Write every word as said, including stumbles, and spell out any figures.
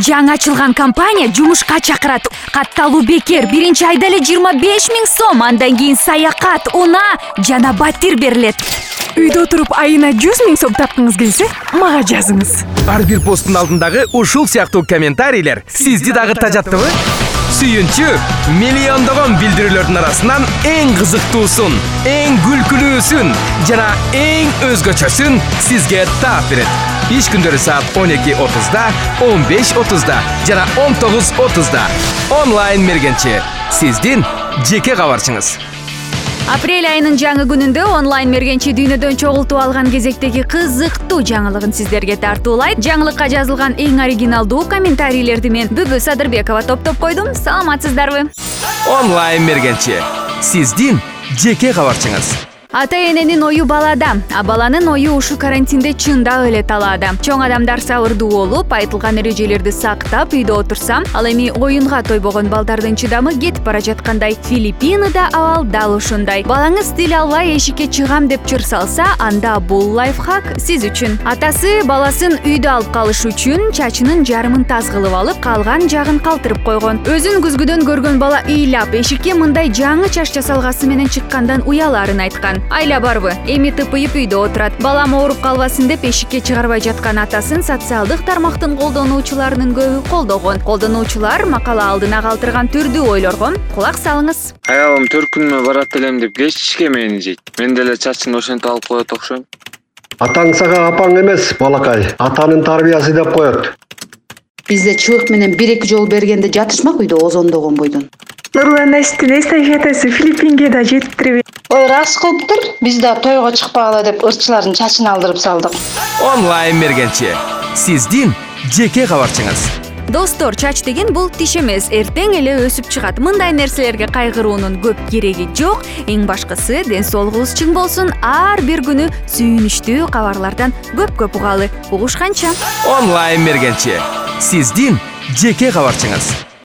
Жаңы ачылган компания жумушка чакырат. Катталуу бекер, биринчи айда эле жыйырма беш миң сом, андан кийин саякат, унаа жана батир берилет. Үйдө отуруп айына жүз миң сом тапкыңыз келсе, мага жазыңыз. Ар бир посттун алдындагы ушул сыяктуу комментарийлер сизди дагы тажаттыбы? Сүйүнчү, миллиондогон билдирүүлөрдүн арасынан эң кызыктуусун, эң күлкүлүүсүн жана эң өзгөчөсүн сизге таап берет. Иш күндөрү саат он эки отузда, он беш отузда жана он тогуз отузда. Онлайн мергенчи. Сиздин жеке кабарчыңыз. Апрель айынын жаңы күнүндө онлайн мергенчи дүйнөдөн чогултуп алган кезектеги кызыктуу жаңылыгын сиздерге тартуулайт. Жаңылыкка жазылган эң оригиналдуу комментарийлерди мен Бүбү Садырбекова топтоп койдум. Саламатсыздарбы? Онлайн мергенчи. Сиздин жеке кабарчыңыз. Ата-эненин ою балада, а баланын ою ушу карантинде чындап эле талаада. Чоң адамдар сабырдуу болуп, айтылган эрежелерди сактап үйдө отурса, ал эми оюнга тойбогон балдардын чыдамы кетип бара жаткандай. Филиппинада абал дал ушундай. Балаңыз тил албай эшикке чыгам деп чыр салса, анда бул лайфхак сиз үчүн. Атасы баласын үйдө алып калыш үчүн чачынын жарымын таз кылып алып, калган жагын калтырып койгон. Өзүн күзгүдөн көргөн бала ыйлап, эшикке мындай жаңы чач жасалгасы менен чыккандан уяларын айткан. Айла барбы, эми тыпыйып үйдө отурат. Балам ооруп калбасын деп эшикке чыгарбай жаткан атасын социалдык тармактын колдонуучуларынын көбү колдогон. Колдонуучулар макала алдына калтырган түрдүү ойлорго кулак салыңыз. Аялым төркүнмө барат элем деп кечке мени жейт. Мен деле чачын ошентип алып коет окшойм. Атаң сага апаң эмес, балакай. Атанын тарбиясы деп коет. Бизде чыбык менен бир-эки жол бергенде жатышмак үйдө озондогон бойдон. Нурлан астын эстафетасы Филиппинге да жетиптирип. Ой, рас кылыптыр. Биз да тойго чыкпагыла деп ырчылардын чачын алдырып салдык. Онлайн мергенчи. Сиздин жеке кабарчыңыз. Достор, чач деген бул тиш эмес, эртең эле өсүп чыгат. Мындай нерселерге кайгыруунун көп кереги жок. Эң башкысы ден соолугубуз чың болсун. Ар бир күнү сүйүнүчтүү кабарлардан көп-көп угалы. Угушканча. Онлайн мергенчи. Сиздин жеке кабарчыңыз.